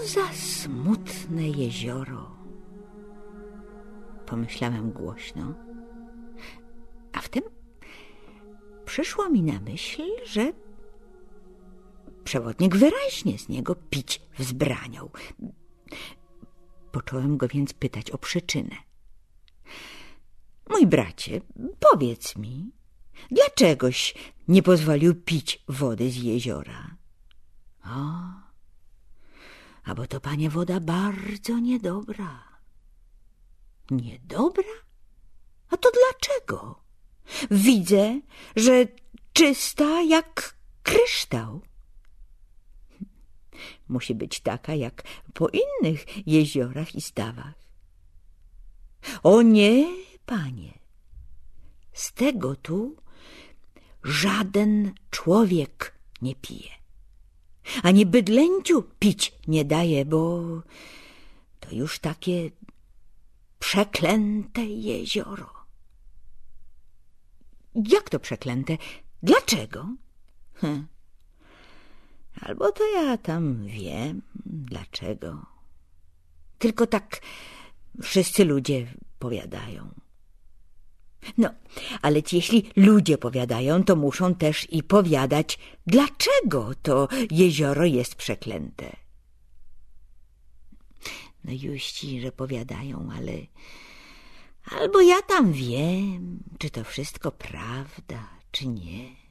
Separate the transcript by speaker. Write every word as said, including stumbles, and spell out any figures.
Speaker 1: za smutne jezioro, pomyślałem głośno, a wtem przyszło mi na myśl, że przewodnik wyraźnie z niego pić wzbraniał. Począłem go więc pytać o przyczynę. Mój bracie, powiedz mi, dlaczegoś nie pozwolił pić wody z jeziora? O, a bo to, panie, woda bardzo niedobra. Niedobra? A to dlaczego? Widzę, że czysta jak kryształ. Musi być taka jak po innych jeziorach i stawach. O nie, panie, z tego tu żaden człowiek nie pije, ani bydlęciu pić nie daje, bo to już takie przeklęte jezioro. Jak to przeklęte? Dlaczego? Hm. Albo to ja tam wiem, dlaczego. Tylko tak wszyscy ludzie powiadają. No, ale jeśli ludzie powiadają, to muszą też i powiadać, dlaczego to jezioro jest przeklęte. No juści, że powiadają, ale albo ja tam wiem, czy to wszystko prawda, czy nie.